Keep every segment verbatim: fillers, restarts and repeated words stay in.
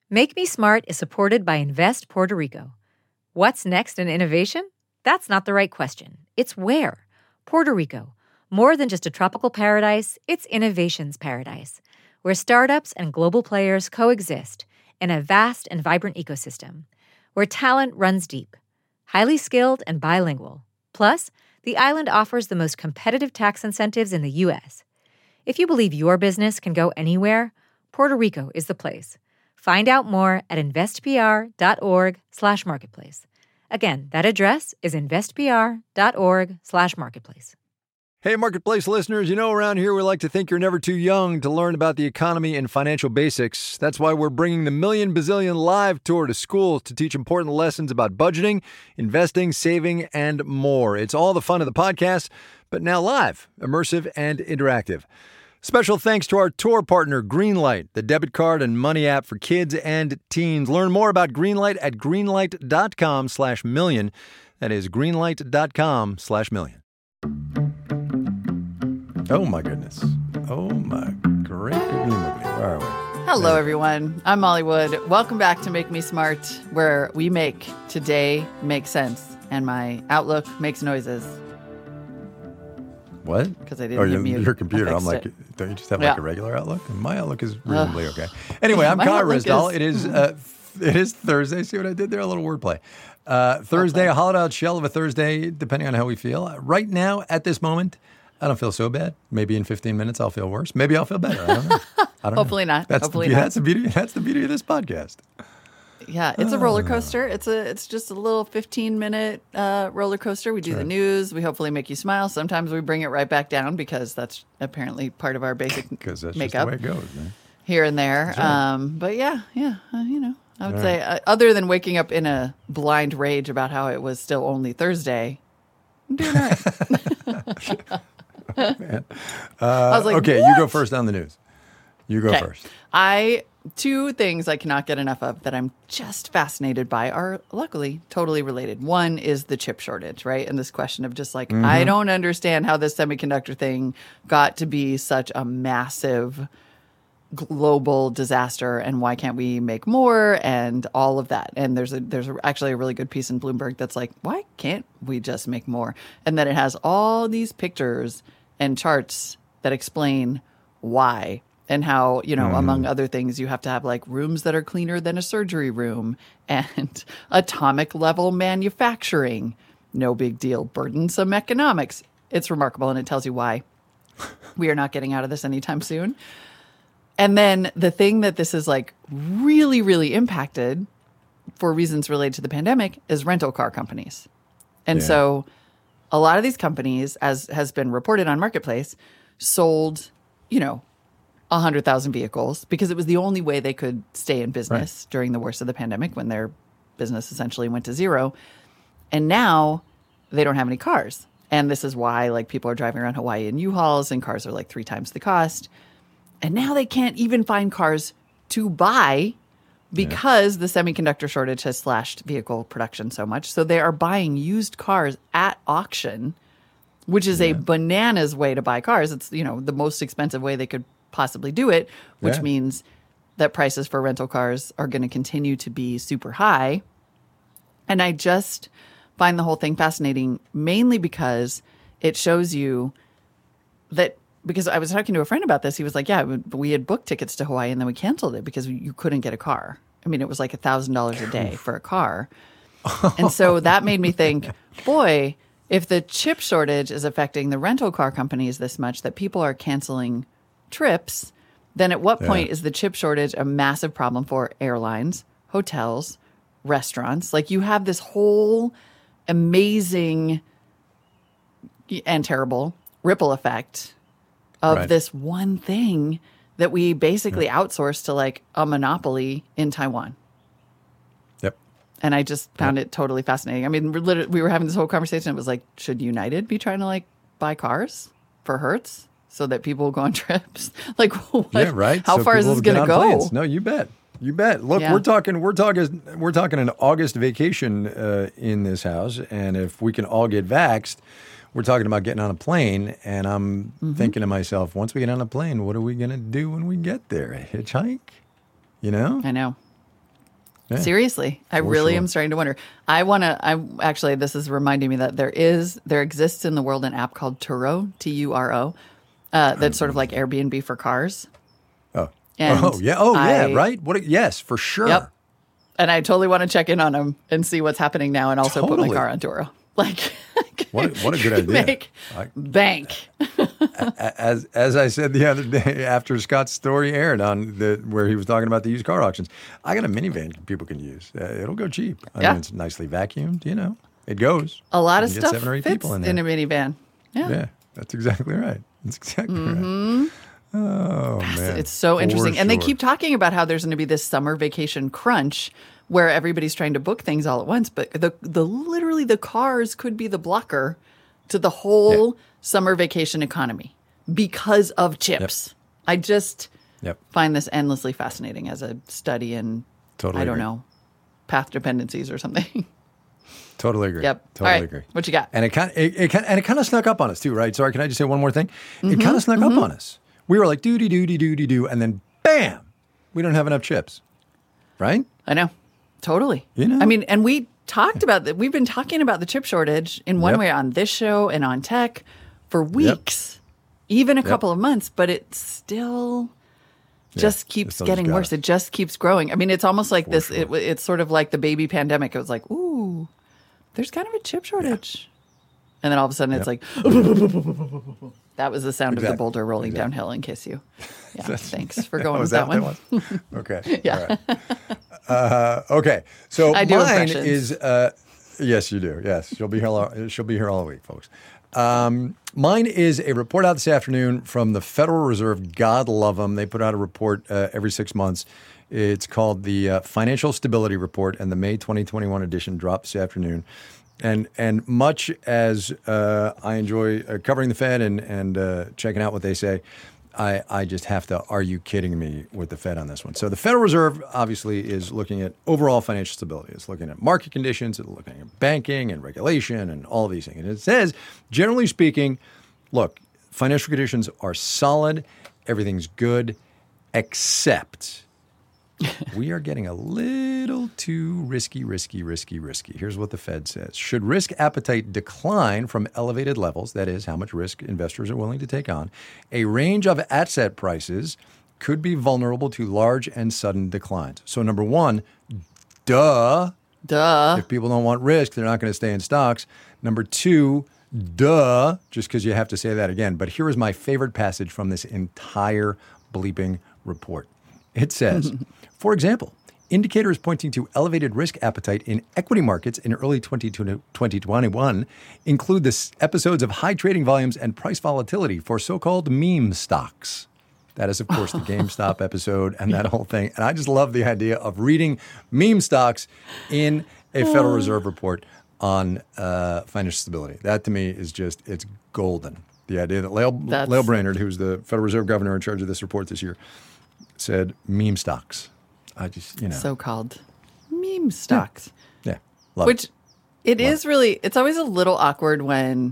Make Me Smart is supported by Invest Puerto Rico. What's next in innovation? That's not the right question. It's where. Puerto Rico. More than just a tropical paradise, it's innovation's paradise, where startups and global players coexist in a vast and vibrant ecosystem, where talent runs deep, highly skilled and bilingual. Plus, the island offers the most competitive tax incentives in the U S. If you believe your business can go anywhere, Puerto Rico is the place. Find out more at investpr.org slash marketplace. Again, that address is investpr.org slash marketplace. Hey, Marketplace listeners, you know around here we like to think you're never too young to learn about the economy and financial basics. That's why we're bringing the Million Bazillion Live Tour to schools to teach important lessons about budgeting, investing, saving, and more. It's all the fun of the podcast, but now live, immersive, and interactive. Special thanks to our tour partner, Greenlight, the debit card and money app for kids and teens. Learn more about Greenlight at greenlight.com slash million. That is greenlight.com slash million. Oh, my goodness. Oh, my great goodness. Where are we? Hello, There. everyone. I'm Molly Wood. Welcome back to Make Me Smart, where we make today make sense and my Outlook makes noises. What? Because I didn't oh, hit your, mute. your computer. I I'm like, fixed don't you just have Yeah. like a regular Outlook? My Outlook is reasonably okay. Anyway, I'm My Kyle Outlook Risdall. is- It is uh, it is Thursday. See what I did there? A little wordplay. Uh, Thursday, a hollowed out shell of a Thursday, depending on how we feel. Uh, right now, at this moment, I don't feel so bad. Maybe in fifteen minutes, I'll feel worse. Maybe I'll feel better. I don't know. I don't Hopefully know. not. That's Hopefully the, not. That's the beauty. That's the beauty of this podcast. Yeah, it's a roller coaster. It's a it's just a little fifteen minute uh, roller coaster. We do the right. news. We hopefully make you smile. Sometimes we bring it right back down because that's apparently part of our basic Because that's makeup just the way it goes, man. here and there. That's right. Um, but yeah, yeah, uh, you know, I would All say uh, other than waking up in a blind rage about how it was still only Thursday, I'm doing all right. Man. Uh, I was like, okay, what? you go first on the news. You go Okay. first. I two things I cannot get enough of that I'm just fascinated by are luckily totally related. One is the chip shortage, right? And this question of just like I don't understand how this semiconductor thing got to be such a massive global disaster and why can't we make more and all of that. And there's a there's a, actually a really good piece in Bloomberg that's like, why can't we just make more? And then it has all these pictures and charts that explain why. And how, you know, among other things, you have to have like rooms that are cleaner than a surgery room and atomic level manufacturing. No big deal. Burdensome economics. It's remarkable. And it tells you why we are not getting out of this anytime soon. And then the thing that this is like really, really impacted for reasons related to the pandemic is rental car companies. And Yeah. so a lot of these companies, as has been reported on Marketplace, sold, you know, one hundred thousand vehicles because it was the only way they could stay in business during the worst of the pandemic when their business essentially went to zero. And now they don't have any cars. And this is why like people are driving around Hawaii in U-Hauls and cars are like three times the cost. And now they can't even find cars to buy because the semiconductor shortage has slashed vehicle production so much. So they are buying used cars at auction, which is a bananas way to buy cars. It's, you know, the most expensive way they could possibly do it, which Yeah. means that prices for rental cars are going to continue to be super high. And I just find the whole thing fascinating, mainly because it shows you that, because I was talking to a friend about this. He was like, yeah, we had booked tickets to Hawaii and then we canceled it because you couldn't get a car. I mean, it was like a thousand dollars a day for a car. And so that made me think, boy, if the chip shortage is affecting the rental car companies this much that people are canceling trips, then at what point Yeah. is the chip shortage a massive problem for airlines, hotels, restaurants? Like you have this whole amazing and terrible ripple effect of Right. this one thing that we basically outsource to like a monopoly in Taiwan. Yep. And I just found it totally fascinating. I mean, we're literally, we were having this whole conversation. It was like, should United be trying to like buy cars for Hertz so that people will go on trips? Like, what? Yeah, right. How So far is people this get going to on go? planes. No, you bet. You bet. Look, Yeah. we're talking. We're talking. We're talking an August vacation uh, in this house, and if we can all get vaxxed, we're talking about getting on a plane. And I'm Mm-hmm. thinking to myself, once we get on a plane, what are we going to do when we get there? A hitchhike? You know? I know. Yeah. Seriously, I For really sure. am starting to wonder. I want to. I actually, this is reminding me that there is, there exists in the world an app called Turo, T U R O, uh, that's sort of like Airbnb for cars. Oh, And oh yeah, oh yeah, I- right. What? A, yes, for sure. Yep. And I totally want to check in on them and see what's happening now, and also put Totally. my car on Turo. Like, What a, what a good idea. make I- bank. as as I said the other day after Scott's story aired on the where he was talking about the used car auctions, I got a minivan people can use. Uh, it'll go cheap. I Yeah. mean, it's nicely vacuumed. You know, it goes. A lot of You get stuff seven or eight fits people in in, there. a minivan. Yeah. Yeah, that's exactly right. That's exactly right. Oh man, It's so For interesting. And they sure. keep talking about how there's going to be this summer vacation crunch where everybody's trying to book things all at once, but the the literally the cars could be the blocker to the whole Yeah. summer vacation economy because of chips. I just Yep. find this endlessly fascinating as a study in Totally I don't agree. know, path dependencies or something. Totally agree. Yep. Totally All right. agree. What you got? And it kind of, it, it kind and it kind of snuck up on us too, right? Sorry, can I just say one more thing? Mm-hmm. It kind of snuck up on us. We were like, doody doody doody doo, and then bam, we don't have enough chips, right? I know. Totally. You know? I mean, and we talked about that. We've been talking about the chip shortage in one Yep. way on this show and on tech for weeks, even a couple of months, but it still just it keeps still just getting got worse. us. It just keeps growing. I mean, it's almost like this. sure. It, it's sort of like the baby pandemic. It was like, ooh, there's kind of a chip shortage. And then all of a sudden it's like, that was the sound of the Exactly. boulder rolling Exactly. downhill in case you, yeah, thanks for going Oh, with is that, that one. what that was? Okay. Yeah. All right. Uh, okay. So I do mine impressions. is uh, yes, you do. Yes, she'll be here. All, she'll be here all week, folks. Um, mine is a report out this afternoon from the Federal Reserve. God love them. They put out a report uh, every six months. It's called the uh, Financial Stability Report, and the May twenty twenty-one edition dropped this afternoon. And and much as uh, I enjoy uh, covering the Fed and and uh, checking out what they say, I, I just have to, are you kidding me with the Fed on this one? So the Federal Reserve obviously is looking at overall financial stability. It's looking at market conditions, it's looking at banking and regulation and all of these things. And it says, generally speaking, look, financial conditions are solid, everything's good, except we are getting a little too risky, risky, risky, risky. Here's what the Fed says. Should risk appetite decline from elevated levels, that is, how much risk investors are willing to take on, a range of asset prices could be vulnerable to large and sudden declines. So number one, duh. Duh. If people don't want risk, they're not going to stay in stocks. Number two, duh, just because you have to say that again. But here is my favorite passage from this entire bleeping report. It says, for example, indicators pointing to elevated risk appetite in equity markets in early twenty twenty-one include the s- episodes of high trading volumes and price volatility for so-called meme stocks. That is, of course, the GameStop episode and that whole thing. And I just love the idea of reading meme stocks in a Federal Reserve report on uh, financial stability. That, to me, is just, it's golden. The idea that Lael, That's- Lael Brainerd, who's the Federal Reserve governor in charge of this report this year, said meme stocks. I just, you know. So-called meme stocks. yeah. Love Which it. it is really, it's always a little awkward when,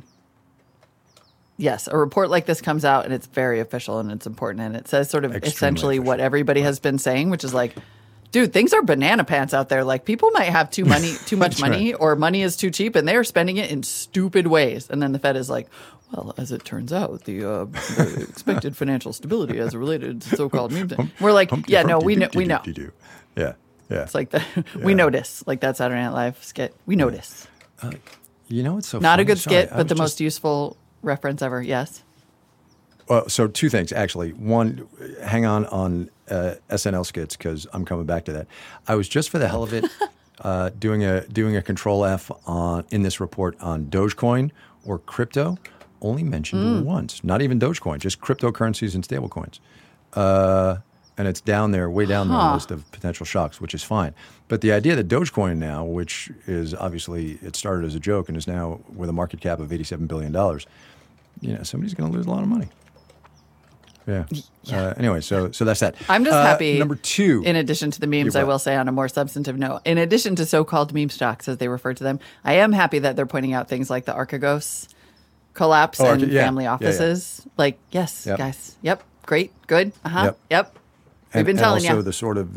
yes, a report like this comes out and it's very official and it's important and it says sort of Extremely essentially what official. everybody has been saying, which is like, dude, things are banana pants out there. Like people might have too money, too much That's money, right. or money is too cheap, and they are spending it in stupid ways. And then the Fed is like, well, as it turns out, the, uh, the expected financial stability as related to so-called meme. thing." We're like, Humpty, yeah, no, Humpty, we know, Dumpty, we know. Dumpty, Doo. Yeah. Yeah. It's like the we notice, like that Saturday Night Live skit. We notice. You know, it's so Not funny. a good Sorry, skit, I but the was most just- useful reference ever. Yes. Well, so two things, actually. One, hang on on uh, S N L skits because I'm coming back to that. I was just for the hell of it uh, doing a doing a control F on in this report on Dogecoin or crypto. Only mentioned once. Not even Dogecoin, just cryptocurrencies and stablecoins. Uh, and it's down there, way down the list of potential shocks, which is fine. But the idea that Dogecoin now, which is obviously, it started as a joke and is now with a market cap of eighty-seven billion dollars, you know, somebody's going to lose a lot of money. Yeah. Uh, anyway, so so that's that. I'm just Uh, happy. Number two. In addition to the memes, You're I what? will say on a more substantive note, in addition to so-called meme stocks, as they refer to them, I am happy that they're pointing out things like the Archegos collapse Oh, and Arche- yeah. family Yeah, yeah. offices. Like, yes, Yep. guys. Yep. Great. Good. Uh huh. Yep. Yep. We've and, been telling and also you. the sort of the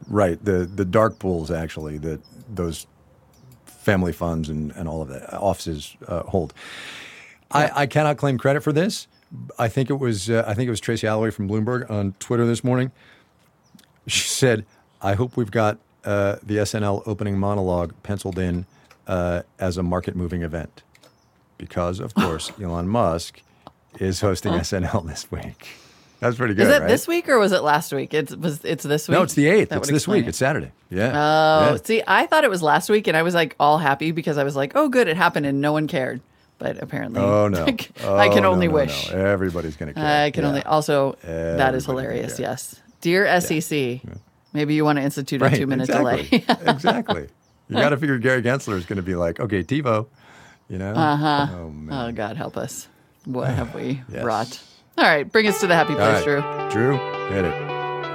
right. The the dark pools, actually, that those family funds and, and all of that offices uh, hold. Yeah. I, I cannot claim credit for this. I think it was uh, I think it was Tracy Alloway from Bloomberg on Twitter this morning. She said, "I hope we've got uh, the S N L opening monologue penciled in uh, as a market-moving event, because of course Elon Musk is hosting S N L this week." That's pretty good. Is it right? this week or was it last week? It's was it's this week. No, it's the eighth. That It's would this explain week. it. It's Saturday. Yeah. Oh, yeah. see, I thought it was last week, and I was like all happy because I was like, "Oh, good, it happened," and no one cared. But apparently, Oh no! Oh, I can no, only no, wish. No. Everybody's going to care. I can yeah. only also that is Everybody hilarious. can care. Yes, dear S E C, yeah. Maybe you want to institute Right, a two minute exactly. delay. Exactly. You got to figure Gary Gensler is going to be like, okay, TiVo, you know? Uh huh. Oh, man. Oh, God help us. What have we Yes. wrought? All right, bring us to the happy All place, right. Drew. Drew, hit it.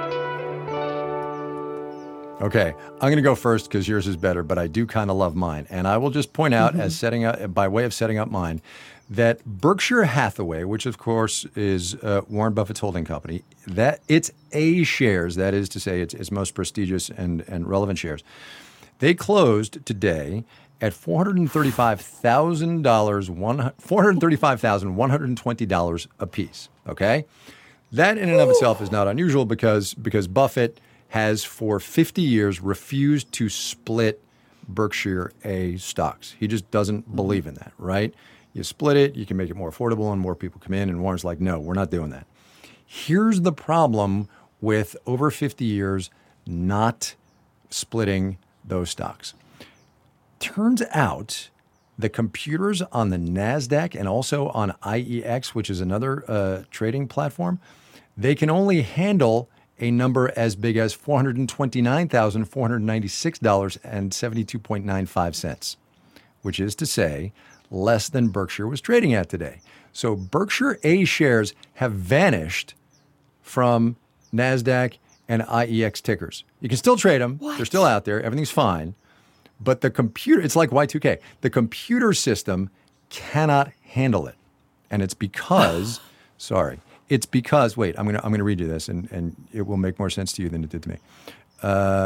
Okay, I'm going to go first because yours is better, but I do kind of love mine. And I will just point out, mm-hmm. as setting up, by way of setting up mine, that Berkshire Hathaway, which of course is uh, Warren Buffett's holding company, that its A shares, that is to say its, its most prestigious and, and relevant shares, they closed today at four hundred thirty-five thousand dollars, four hundred thirty-five thousand one hundred twenty dollars apiece, okay? That in and of itself is not unusual because, because Buffett has for fifty years refused to split Berkshire A stocks. He just doesn't believe in that, right? You split it, you can make it more affordable and more people come in, and Warren's like, no, we're not doing that. Here's the problem with over fifty years not splitting those stocks. Turns out the computers on the NASDAQ and also on I E X, which is another uh, trading platform, they can only handle a number as big as four hundred twenty-nine thousand four hundred ninety-six dollars and seventy-two point nine five cents, which is to say less than Berkshire was trading at today. So Berkshire A shares have vanished from NASDAQ and I E X tickers. You can still trade them. What? They're still out there. Everything's fine. But the computer, it's like Y two K. The computer system cannot handle it. And it's because, sorry, it's because, wait, I'm going to I'm gonna read you this, and, and it will make more sense to you than it did to me. Uh,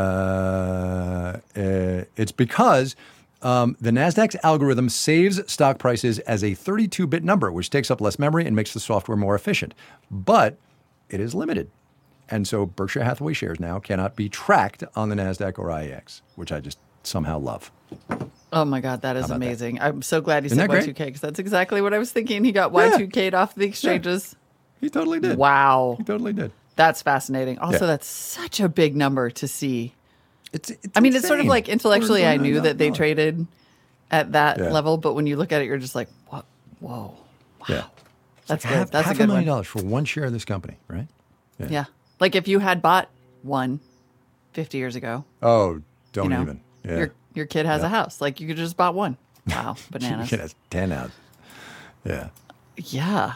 uh, it's because um, the NASDAQ's algorithm saves stock prices as a thirty-two bit number, which takes up less memory and makes the software more efficient. But it is limited. And so Berkshire Hathaway shares now cannot be tracked on the NASDAQ or I E X, which I just somehow love. Oh my God, that is amazing. That? I'm so glad he Isn't said that Y two K because that's exactly what I was thinking. He got Y two K'd off the exchanges. Yeah. He totally did. Wow. He totally did. That's fascinating. Also, Yeah. that's such a big number to see. It's, it's I mean, it's sort of insane. like intellectually, I knew that they No. traded at that Yeah. level, but when you look at it, you're just like, what? Whoa. Wow. Yeah. That's Like good. half, That's half a good a million one. dollars for one share of this company, right? Yeah. Like if you had bought one fifty years ago, Oh, don't you know, even. Yeah. your your kid has Yeah. a house. Like you could just bought one. Wow. Bananas. It has ten out. Yeah. Yeah.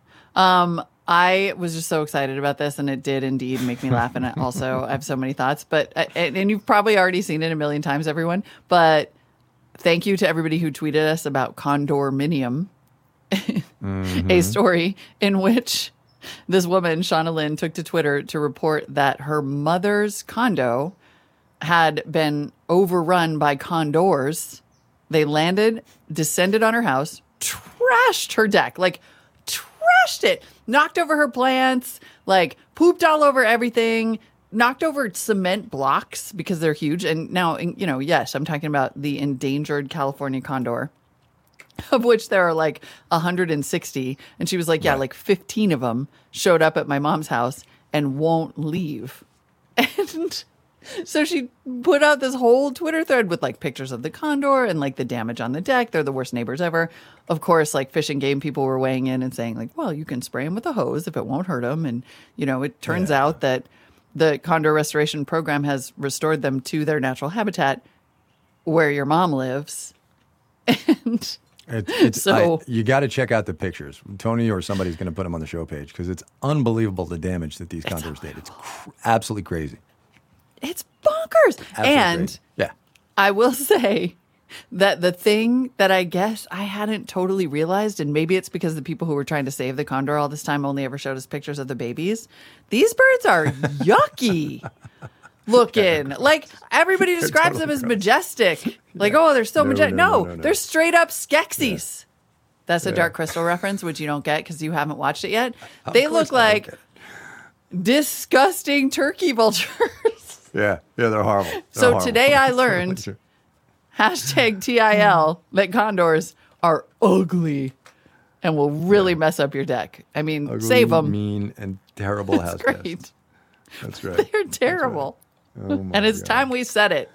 Um, I was just so excited about this, and it did indeed make me laugh. And I also, I have so many thoughts, but and, and you've probably already seen it a million times, everyone. But thank you to everybody who tweeted us about Condominium, Mm-hmm. a story in which this woman, Shauna Lynn, took to Twitter to report that her mother's condo had been overrun by condors. They landed, descended on her house, trashed her deck, like trashed it, knocked over her plants, like pooped all over everything, knocked over cement blocks because they're huge. And now, you know, yes, I'm talking about the endangered California condor, of which there are like one hundred sixty. And she was like, yeah, Right. like fifteen of them showed up at my mom's house and won't leave. And so she put out this whole Twitter thread with like pictures of the condor and like the damage on the deck. They're the worst neighbors ever. Of course, like Fish and Game people were weighing in and saying like, well, you can spray them with a hose if it won't hurt them. And, you know, it turns Yeah. out that the condor restoration program has restored them to their natural habitat where your mom lives. And It, it's, So- I, you got to check out the pictures. Tony or somebody's going to put them on the show page because it's unbelievable the damage that these condors did. It's cr- absolutely crazy. it's bonkers. Absolutely and crazy. Yeah. I will say that the thing that I guess I hadn't totally realized, and maybe it's because the people who were trying to save the condor all this time only ever showed us pictures of the babies. These birds are yucky. looking. Like, everybody describes totally them as gross. majestic. Like, oh, they're so No, majestic. no, No, no, no, no. they're straight up Skeksis. That's a Yeah. Dark Crystal reference, which you don't get because you haven't watched it yet. Of They course look I don't like get it. disgusting turkey vultures. Yeah, yeah, they're horrible. They're So horrible. today I That's learned- totally true. Hashtag T I L that condors are ugly and will really mess up your deck. I mean, Ugly, save them. mean, and terrible house That's great. guests. That's right. They're terrible. Oh my And it's God. time we said it.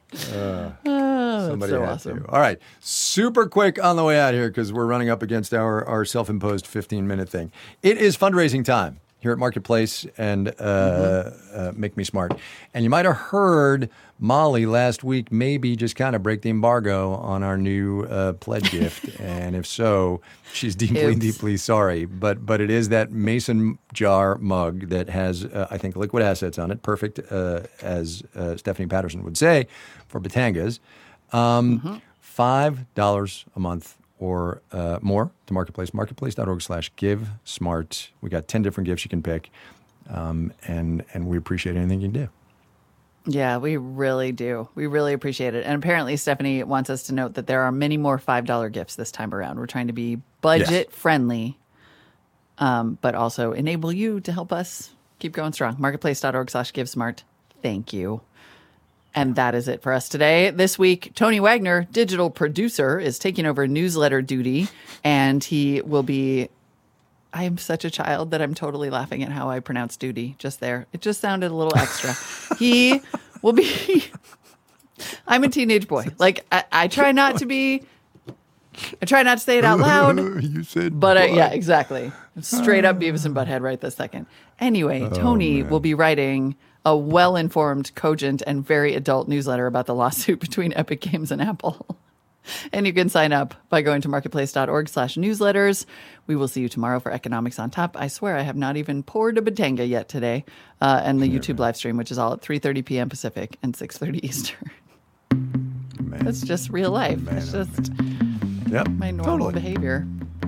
Somebody so had awesome. to. All right. Super quick on the way out here because we're running up against our, our self-imposed fifteen-minute thing. It is fundraising time here at Marketplace and uh, Mm-hmm. uh, Make Me Smart. And you might have heard Molly last week maybe just kind of break the embargo on our new uh, pledge gift. And if so, she's deeply, Oops. deeply sorry. But but it is that mason jar mug that has, uh, I think, liquid assets on it. Perfect, uh, as uh, Stephanie Patterson would say, for Batangas. Um, Mm-hmm. five dollars a month or uh, more to Marketplace. Marketplace.org slash give smart. We got ten different gifts you can pick. Um, and, and we appreciate anything you can do. Yeah, we really do. We really appreciate it. And apparently, Stephanie wants us to note that there are many more five dollar gifts this time around. We're trying to be budget Yes. friendly, um, but also enable you to help us keep going strong. Marketplace.org slash give smart. Thank you. And that is it for us today. This week, Tony Wagner, digital producer, is taking over newsletter duty, and he will be. I am such a child that I'm totally laughing at how I pronounce duty just there. It just sounded a little extra. He will be. I'm a teenage boy. Like, I, I try not to be. I try not to say it out loud. You said But uh, yeah, exactly. Straight up Beavis and Butthead right this second. Anyway, Tony will be writing a well-informed, cogent, and very adult newsletter about the lawsuit between Epic Games and Apple. And you can sign up by going to marketplace.org slash newsletters. We will see you tomorrow for Economics on Top. I swear I have not even poured a batanga yet today. Uh, and the YouTube live stream, which is all at three thirty p.m. Pacific and six thirty Eastern. Man. That's just real life. Man, It's oh, just Yep. my normal Totally. behavior.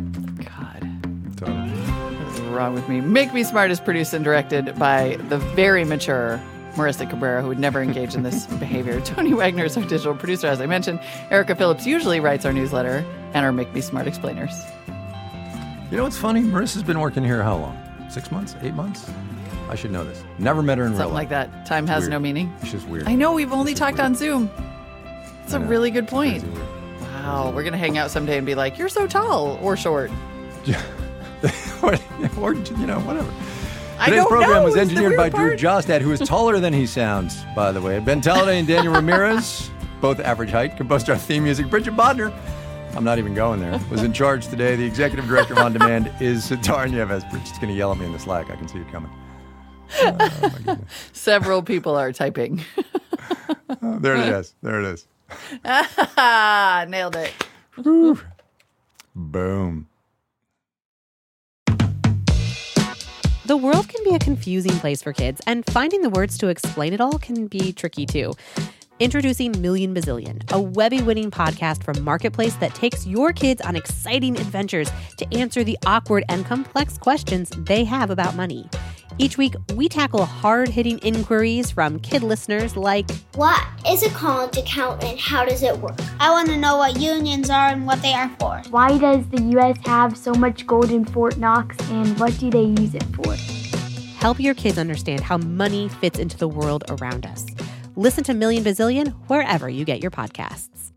God. Totally. What's wrong with me? Make Me Smart is produced and directed by the very mature Marissa Cabrera, who would never engage in this behavior. Tony Wagner is our digital producer, as I mentioned. Erica Phillips usually writes our newsletter and our Make Me Smart explainers. You know what's funny? Marissa's been working here how long? Six months? Eight months? I should know this. Never met her in real Something life. like that. Time has Weird. no meaning. It's just weird. I know, we've only It's talked weird. on Zoom. It's a I know. really good point. Crazy weird. Wow, we're going to hang out someday and be like, you're so tall or short. or, or, you know, whatever. I Today's don't program know, was is the engineered by weird Drew part. Jostad, who is taller than he sounds, by the way. Ben Talladay and Daniel Ramirez, both average height, composed our theme music. Bridget Bodner, I'm not even going there, was in charge today. The executive director of On Demand is Sitar Nieves. Bridget's going to yell at me in the Slack. I can see it coming. Oh, my goodness. Several people are typing. Oh, there it is. There it is. Nailed it. Boom. The world can be a confusing place for kids, and finding the words to explain it all can be tricky too. Introducing Million Bazillion, a Webby-winning podcast from Marketplace that takes your kids on exciting adventures to answer the awkward and complex questions they have about money. Each week, we tackle hard-hitting inquiries from kid listeners like, What is a college account and how does it work? I want to know what unions are and what they are for. Why does the U S have so much gold in Fort Knox, and what do they use it for? help your kids understand how money fits into the world around us. Listen to Million Bazillion wherever you get your podcasts.